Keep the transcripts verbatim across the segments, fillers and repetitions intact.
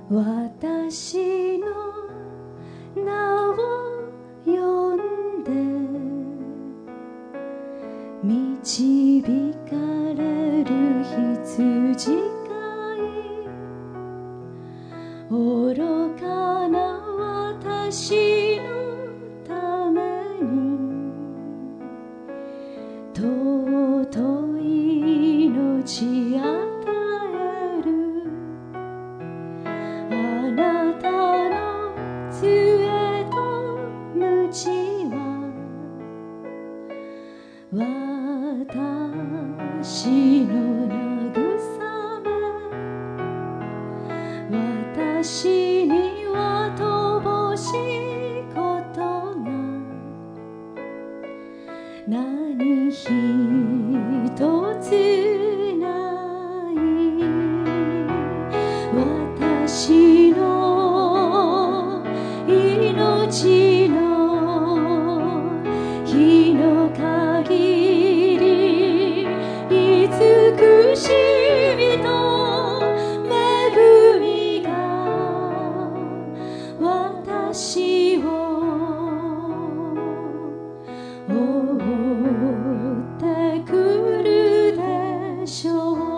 私の名を呼んで導かれる羊飼い、愚かな私のために尊い命与える。あなたの杖と鞭は私の慰め、私には乏しいことが何一つない。私の命の日の限り慈しみと恵みが私を覆ってくるでしょう。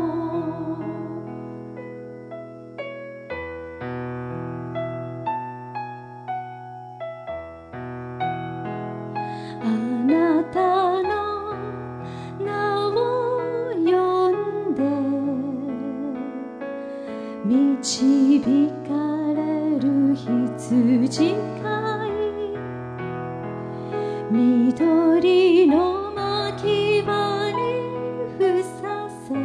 あなたの名を呼んで導かれる羊飼い、緑の牧場にふさせ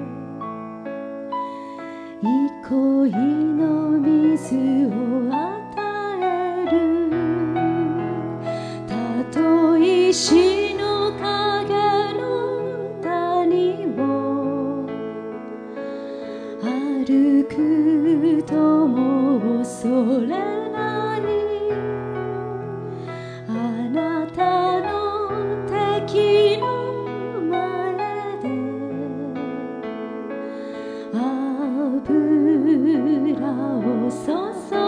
憩いの水を与える。たとえ死の影の谷を歩くとも恐れない。あなたの敵の前で油を注ぐ